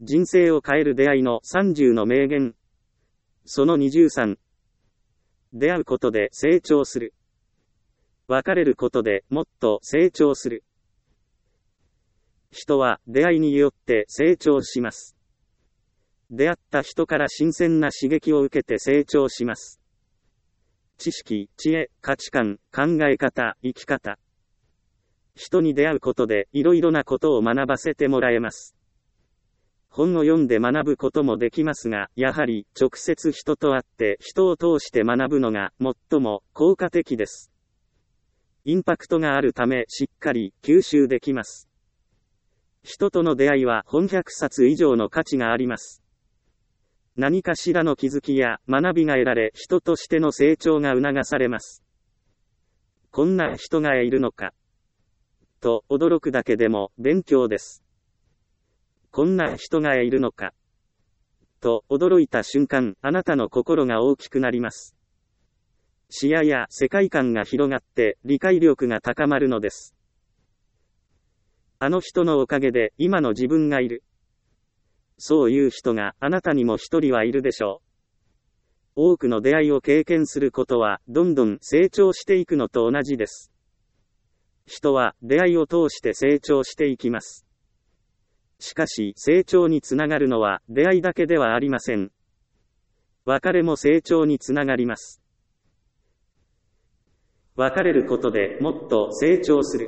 人生を変える出会いの30の名言。その23。出会うことで成長する。別れることでもっと成長する。人は出会いによって成長します。出会った人から新鮮な刺激を受けて成長します。知識、知恵、価値観、考え方、生き方。人に出会うことでいろいろなことを学ばせてもらえます。本を読んで学ぶこともできますが、やはり直接人と会って人を通して学ぶのが最も効果的です。インパクトがあるためしっかり吸収できます。人との出会いは本100冊以上の価値があります。何かしらの気づきや学びが得られ、人としての成長が促されます。こんな人がいるのかと驚くだけでも勉強です。こんな人がいるのかと驚いた瞬間、あなたの心が大きくなります。視野や世界観が広がって理解力が高まるのです。あの人のおかげで今の自分がいる。そういう人があなたにも一人はいるでしょう。多くの出会いを経験することはどんどん成長していくのと同じです。人は出会いを通して成長していきます。しかし成長につながるのは出会いだけではありません。別れも成長につながります。別れることでもっと成長する。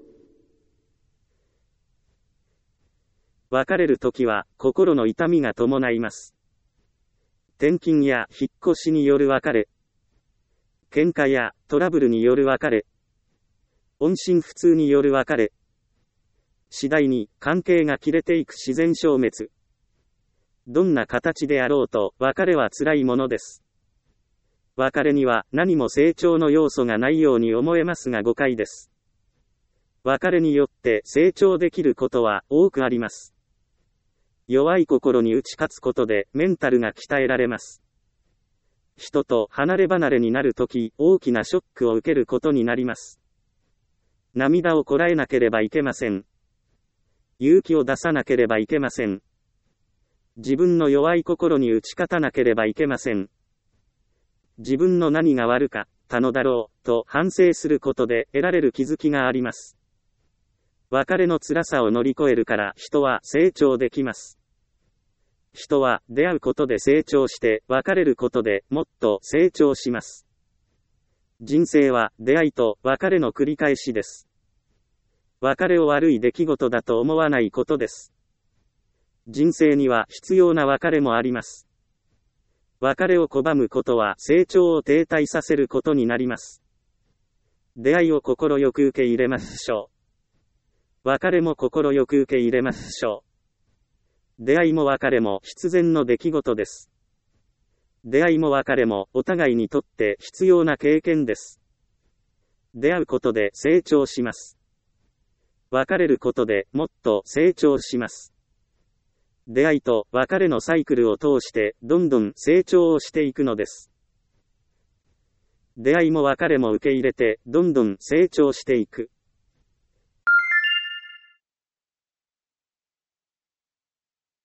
別れるときは心の痛みが伴います。転勤や引っ越しによる別れ、喧嘩やトラブルによる別れ、音信不通による別れ、次第に関係が切れていく自然消滅。どんな形であろうと別れは辛いものです。別れには何も成長の要素がないように思えますが誤解です。別れによって成長できることは多くあります。弱い心に打ち勝つことでメンタルが鍛えられます。人と離れ離れになるとき、大きなショックを受けることになります。涙をこらえなければいけません。勇気を出さなければいけません。自分の弱い心に打ち勝たなければいけません。自分の何が悪かったのだろうと反省することで得られる気づきがあります。別れの辛さを乗り越えるから人は成長できます。人は出会うことで成長して別れることでもっと成長します。人生は出会いと別れの繰り返しです。別れを悪い出来事だと思わないことです。人生には必要な別れもあります。別れを拒むことは成長を停滞させることになります。出会いを心よく受け入れましょう。別れも心よく受け入れましょう。出会いも別れも必然の出来事です。出会いも別れもお互いにとって必要な経験です。出会うことで成長します。別れることでもっと成長します。出会いと別れのサイクルを通してどんどん成長をしていくのです。出会いも別れも受け入れてどんどん成長していく。